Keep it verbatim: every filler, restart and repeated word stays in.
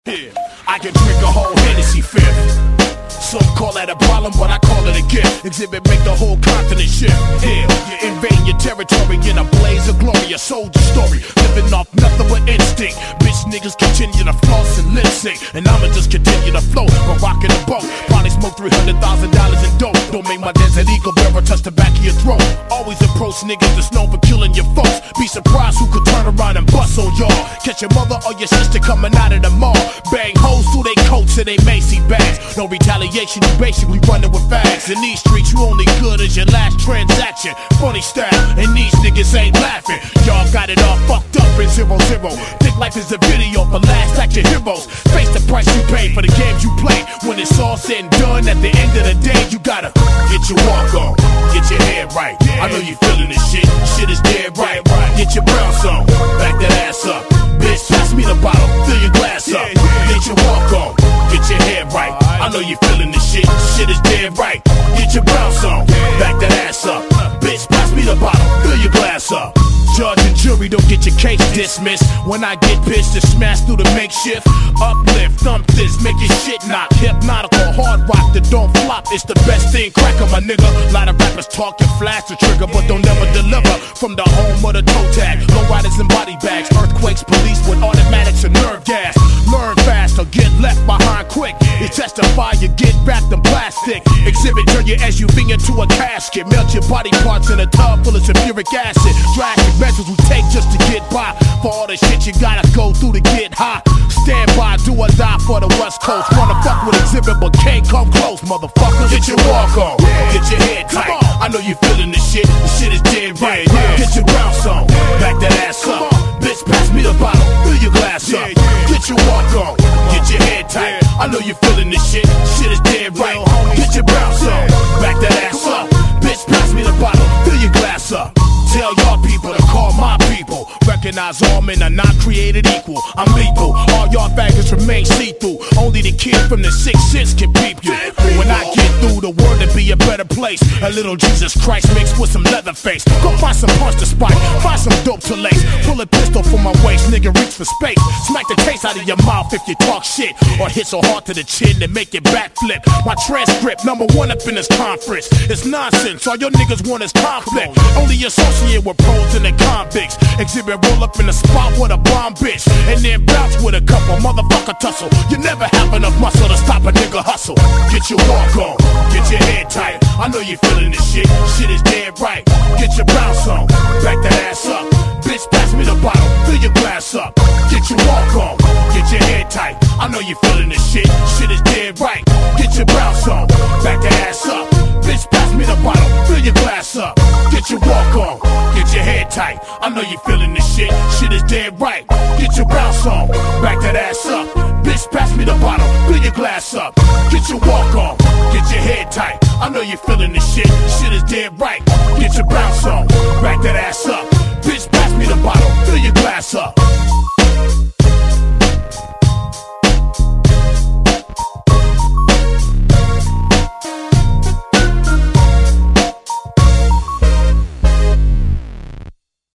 Yeah, I can drink a whole Hennessy fifth. Some call that a problem, but I call it a gift. Exhibit make the whole continent shift. Yeah, you're invading your territory in a blaze of glory, a soldier story, living off nothing but instinct. Bitch niggas continue to floss and lip sync, and I'ma just continue to float, but rockin' the boat. Probably smoke three hundred thousand dollars in dope. Don't make my desert eagle bearer touch the back of your throat. Always approach niggas that's known for killing your folks. Be surprised who could turn around and bust on y'all. Catch your mother or your sister coming out of the mall. Bang hoes through they coats and they Macy bags. No retaliation, you basically running with fags. In these streets, you only good as your last transaction. Funny style, and these niggas ain't laughing. Y'all got it all fucked up in zero zero. Think life is a video for last action heroes. Face the price you pay for the games you play. When it's all said and done, at the end of the day, you gotta get your walk on, get your head right. I know you feeling this shit, shit is dead right. Get your bounce on, back that ass up. Bitch, pass me the bottle, fill your glass up. Get your walk on, get your head right. I know you feeling this shit, shit is dead right. Get your bounce on, back that ass up. Bitch, pass me the bottle, fill your glass up. Judge and jury don't get your case dismissed. When I get pissed, to smash through the makeshift. Uplift, thump this, make your shit knock. Hypnotical, hard rock that don't flop. It's the best thing, cracker, my nigga. Lot of rappers talk and flash the trigger, but don't never deliver. From the home of the toe tag, low riders and body bags. Earthquakes, police with automatics and nerve gas. Learn fast or get left behind quick. You testify, you get wrapped in plastic. Exhibit, turn your S U V into a casket. Melt your body parts in a tub full of sulfuric acid. Drastic measures we take just to get by. For all the shit you gotta go through to get high. Stand by, do or die for the West Coast. Wanna fuck with Exhibit but can't come close, motherfuckers. Get your walk on, get your head tight. I know you feeling this shit, the shit is dead right. Get your bounce on, back that ass up. Bitch, pass me the bottle, fill your glass up. Get your walk on, get your head tight. I know you feeling this shit, shit is dead right. Get your bounce on, back that ass up. Bitch, pass me the bottle, fill your glass up. Tell y'all people to call my people. Recognize all men are not created equal. I'm lethal, all y'all faggots remain see-through. Only the kid from the sixth sense can peep you. When I get through, the world to be a better place. A little Jesus Christ mixed with some Leatherface. Go find some punch to spike, find some dope to lace. Pull a pistol from my waist, nigga reach for space. Smack the taste out of your mouth if you talk shit, or hit so hard to the chin to make it backflip. My transcript, number one up in this conference. It's nonsense, all your niggas want is conflict. Only associate with pros and the convicts. Exhibit roll up in the spot with a bomb bitch, and then bounce with a couple motherfucker tussle. You never have enough muscle to stop a nigga hustle. Get your walk on, get your head tight. I know you feeling this shit, shit is dead right. Get your bounce on, back that ass up. Bitch, pass me the bottle, fill your glass up. Get your walk on, get your head tight. I know you feeling this shit, shit is dead right. Get your bounce on, back that ass up. Bitch, pass me the bottle, fill your glass up. Get your walk on, get your head tight. I know you feeling this shit, shit is dead right. Get your bounce on, back that ass up. Bitch, pass me the bottle, fill your glass up. Get your walk on, get your head tight. I know you feeling this shit, shit is dead right. Get your bounce on, back that ass up. Bitch, pass me the bottle, fill your glass up.